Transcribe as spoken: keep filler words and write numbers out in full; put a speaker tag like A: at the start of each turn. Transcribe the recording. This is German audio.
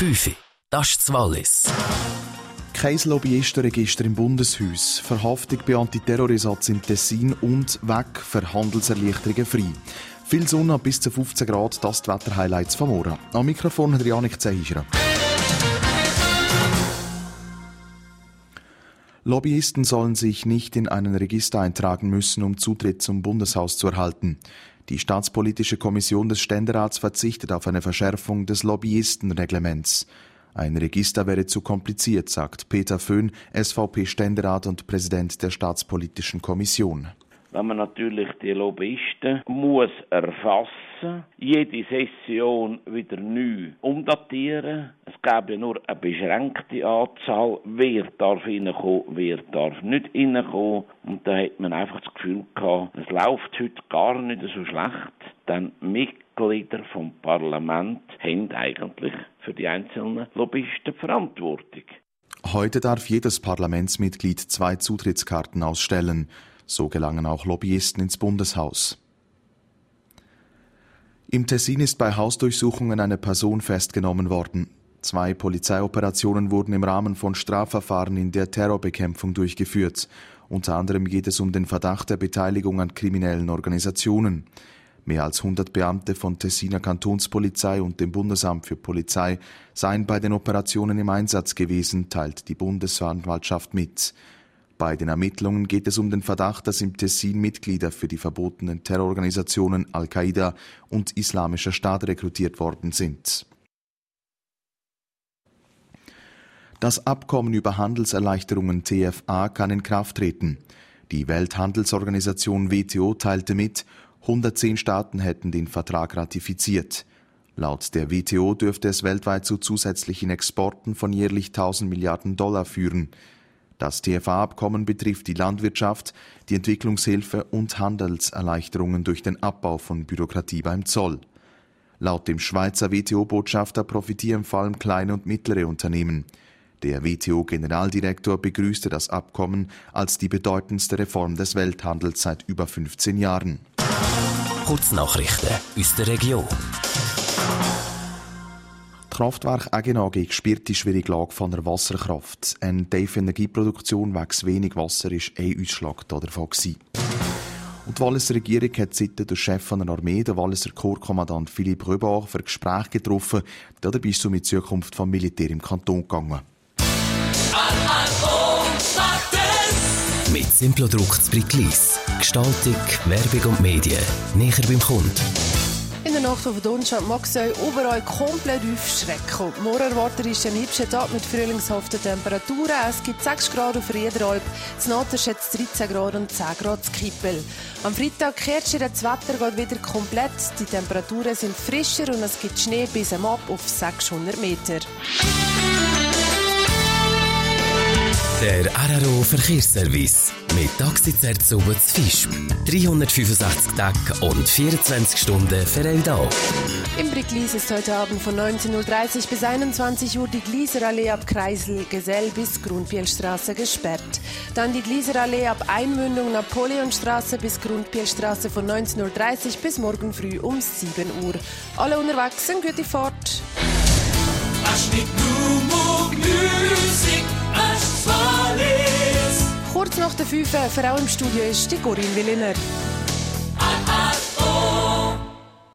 A: fünf. Das ist das Wallis.
B: Kein Lobbyistenregister im Bundeshaus, Verhaftung bei Antiterrorersatz im Tessin und weg für Handelserleichterungen frei. Viel Sonne bis zu fünfzehn Grad, das die Wetterhighlights von morgen. Am Mikrofon hat Janik Zehischer. Lobbyisten sollen sich nicht in einen Register eintragen müssen, um Zutritt zum Bundeshaus zu erhalten. Die Staatspolitische Kommission des Ständerats verzichtet auf eine Verschärfung des Lobbyistenreglements. Ein Register wäre zu kompliziert, sagt Peter Föhn, S V P-Ständerat und Präsident der Staatspolitischen Kommission.
C: Wenn man natürlich die Lobbyisten muss erfassen, jede Session wieder neu umdatieren. Es gäbe nur eine beschränkte Anzahl, wer darf reinkommen, wer darf nicht reinkommen. Und da hat man einfach das Gefühl gehabt, es läuft heute gar nicht so schlecht, denn Mitglieder vom Parlament haben eigentlich für die einzelnen Lobbyisten Verantwortung.
B: Heute darf jedes Parlamentsmitglied zwei Zutrittskarten ausstellen. So gelangen auch Lobbyisten ins Bundeshaus. Im Tessin ist bei Hausdurchsuchungen eine Person festgenommen worden. Zwei Polizeioperationen wurden im Rahmen von Strafverfahren in der Terrorbekämpfung durchgeführt. Unter anderem geht es um den Verdacht der Beteiligung an kriminellen Organisationen. Mehr als hundert Beamte von Tessiner Kantonspolizei und dem Bundesamt für Polizei seien bei den Operationen im Einsatz gewesen, teilt die Bundesanwaltschaft mit. Bei den Ermittlungen geht es um den Verdacht, dass im Tessin Mitglieder für die verbotenen Terrororganisationen Al-Qaida und Islamischer Staat rekrutiert worden sind. Das Abkommen über Handelserleichterungen T F A kann in Kraft treten. Die Welthandelsorganisation W T O teilte mit, hundertzehn Staaten hätten den Vertrag ratifiziert. Laut der W T O dürfte es weltweit zu zusätzlichen Exporten von jährlich tausend Milliarden Dollar führen. Das T F A-Abkommen betrifft die Landwirtschaft, die Entwicklungshilfe und Handelserleichterungen durch den Abbau von Bürokratie beim Zoll. Laut dem Schweizer W T O-Botschafter profitieren vor allem kleine und mittlere Unternehmen. Der W T O-Generaldirektor begrüßte das Abkommen als die bedeutendste Reform des Welthandels seit über fünfzehn Jahren.
A: Kurznachrichten aus der Region.
B: Die Kraftwerk Eggen A G spürt die schwierige Lage von der Wasserkraft. Eine tiefe Energieproduktion wegen wenig Wasser war ein Ausschlag davon. Und die Walliser Regierung hat seitens der Chef der Armee, der Walliser Korpskommandant Philipp Röbach, für Gespräche getroffen. Dabei ist es um die Zukunft des Militärs im Kanton gegangen.
A: Mit Simplodruck zu Bricklis. Gestaltung, Werbung und Medien. Näher beim Kunden.
D: In der Nacht auf Donnerstag mag es euch überall komplett aufschrecken. Morgen erwartet ist ein hübscher Tag mit frühlingshaften Temperaturen. Es gibt sechs Grad auf Riederalp, das Natter schätzt dreizehn Grad und zehn Grad zu Kippel. Am Freitag kehrt sich das Wetter geht wieder komplett. Die Temperaturen sind frischer und es gibt Schnee bis am Ab auf sechshundert Meter.
A: Der R R O Verkehrsservice mit Taxizert oben zu Fisch. dreihundertfünfundsechzig Tage und vierundzwanzig Stunden für euch da.
D: Im Bricklis ist heute Abend von neunzehn Uhr dreißig bis einundzwanzig Uhr die Glieserallee ab Kreisel-Gesell bis Grundbielstraße gesperrt. Dann die Glieserallee ab Einmündung Napoleonstraße bis Grundbielstraße von neunzehn Uhr dreißig bis morgen früh um sieben Uhr. Alle unterwegs sind gute Fahrt. Kurz nach der fünf, für auch im Studio ist die Corinne Williner.